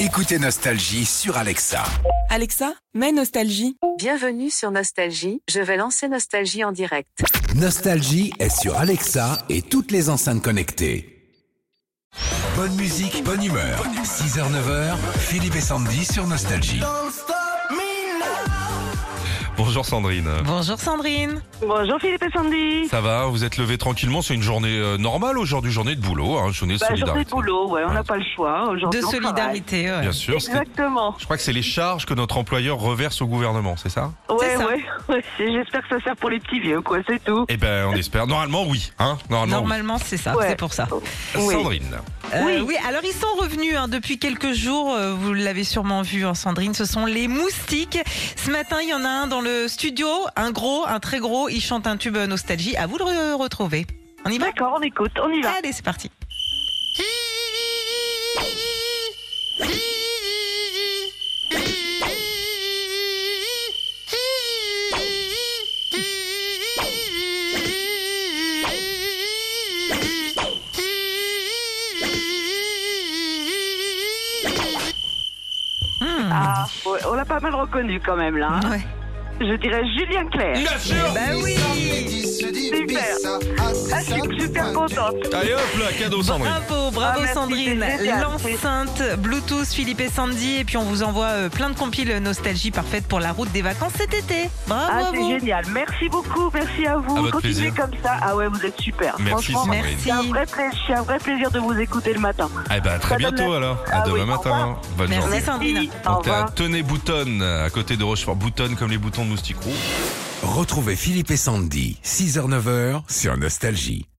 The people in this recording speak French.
Écoutez Nostalgie sur Alexa. Alexa, mets Nostalgie. Bienvenue sur Nostalgie, je vais lancer Nostalgie en direct. Nostalgie est sur Alexa et toutes les enceintes connectées. Bonne musique, bonne humeur. 6h-9h, Philippe et Sandy sur Nostalgie. Bonjour Sandrine. Bonjour Sandrine. Bonjour Philippe et Sandy. Ça va, vous êtes levé tranquillement, c'est une journée normale aujourd'hui, journée de boulot, journée de Journée solidarité. de boulot, ouais, on n'a pas le choix. Aujourd'hui, De on solidarité, ouais. Bien sûr, Exactement. je crois que c'est les charges que notre employeur reverse au gouvernement, c'est ça? Ouais, ça. ouais. J'espère que ça sert pour les petits vieux, quoi, c'est tout. Eh ben, on espère. Normalement, oui. Normalement, c'est ça, Ouais. c'est pour ça. Oui. Sandrine. Oui, alors ils sont revenus depuis quelques jours, vous l'avez sûrement vu, Sandrine, ce sont les moustiques. Ce matin, il y en a un dans le studio, un très gros, il chante un tube nostalgie, à vous de le retrouver. On y va? D'accord, on écoute, on y va. Allez, c'est parti. Ah, ouais, on l'a pas mal reconnu quand même, là. Hein. Ouais. Je dirais Julien Clerc. Bien sûr. Bah oui. Super. Ah, je suis super contente. Allez hop là, cadeau Sandrine. Bravo Ah, merci, Sandrine. c'est génial. L'enceinte Bluetooth Philippe et Sandy, et puis on vous envoie plein de compiles nostalgie parfaite pour la route des vacances cet été. Bravo Ah, à c'est vous. génial. Merci beaucoup, merci à vous. À votre Continuez plaisir. comme ça. Ah ouais, vous êtes super. Merci, Franchement, Sandrine. c'est un vrai plaisir de vous écouter le matin. Eh ben, à très Ça donne bientôt la- alors. Ah À demain oui, au matin. revoir. Bonne Merci journée. Sandrine. Au Donc, revoir. Tenez Boutonne à côté de Rochefort. Boutonne comme les boutons de moustique roux. Retrouvez Philippe et Sandy, 6h-9h sur Nostalgie.